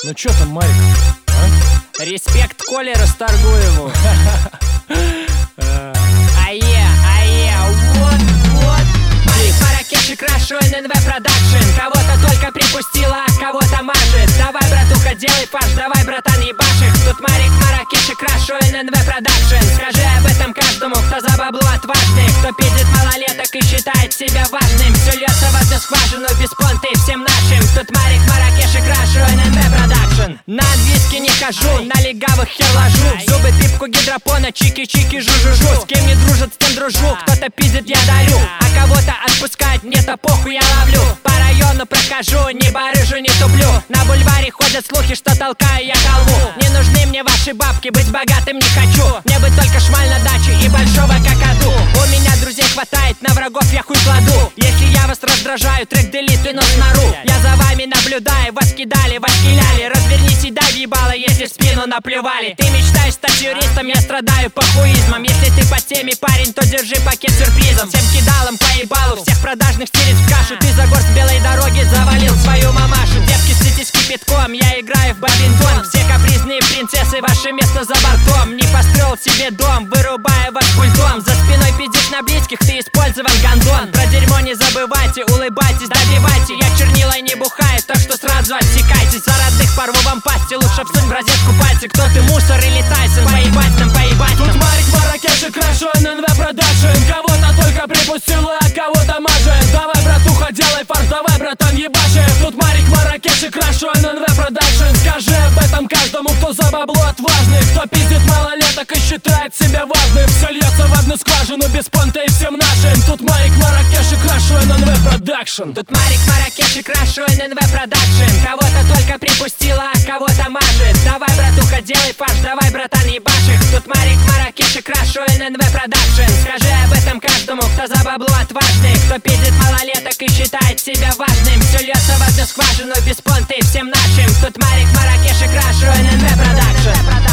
Ну чё там, Марик? Респект Коле Расторгуеву. Вот. Марик, Маракеш и Крашу, ННВ Продакшн. Кого-то только припустила, а кого-то мажет. Давай, братуха, делай фарш, давай, братан, ебашь их. Тут Марик, Маракеш и Крашу, ННВ Продакшн. Скажи об этом каждому, кто за бабло отважный, кто пиздит малолеток и считает себя важным. Все льется в одну скважину, без понты всем нашим. Тут Марик, Маракеш и Крашу, ННВ Продакшн. На английский не хожу, на легавых хер ложу. В зубы пипку гидропона, чики-чики, жу-жу-жу. С кем не дружат, с тем дружу. Кто-то пиздит, я дарю, а кого-то отпускать мне-то похуй, я ловлю. По району прохожу, не барыжу, не туплю. На бульваре ходят слухи, что толкаю я халву. Не нужны мне ваши бабки, быть богатым не хочу. Мне бы только шмаль на даче и большого какаду. У меня друзей хватает, на врагов я хуй кладу. Если я вас раздражаю, трек делит и нос нару. Я за вами наблюдаю, вас кидали, вас киляли. Развернись и дай ебало, если в спину наплевали. Ты мечтаешь стать юристом, я страдаю похуизмом. Если ты по теме парень, то держи пакет сюрпризом. Всем кидалам поебалу, всех продажных стелить в кашу. Ты за горсть белой дороги завалил свою мамашу. Девки, слитесь кипятком, я играю в бадминтон. Все капризные принцессы, ваше место за бортом. Не построил себе дом, вырубая вас пультом. За спиной пиздишь на близких, ты использован гондон. Про дерьмо не забывайте, улыбайтесь, добивайте. Я чернилой не бухаю, так что сразу отсекайтесь. За родных порву вам пасти, лучше всунь в розетку пальцы. Кто ты, мусор или Тайсон, поебать нам, поебать нам. Тут Марик, Маракеш и Крашу, ННВ Продакшн. Кого-то только припустила, а кого-то мажет. Давай, братуха, делай фарш, давай, братан, ебаши. Тут Марик, Маракеш и Крашу, ННВ Продакшн. Скажи об этом каждому, кто за бабло отважный, кто пиздит малолеток и считает себя важным. Все льется в одну скважину, без понта и всем нашим. Тут Марик, Маракеш и Крашу, ННВ Продакшн. Тут Марик, Маракеш и Крашу, ННВ Продакшн. Кого-то только припустила, а кого-то мажет. Давай, братуха, делай фарш, давай, братан, ебашь их. Тут Марик, Маракеш и Крашу, ННВ Продакшн. Скажи об этом каждому, кто за бабло отважный, кто пиздит малолеток и считает себя важным. Все льется в одну скважину, без понты всем нашим. Тут Марик, Маракеш и Крашу, ННВ Продакшн.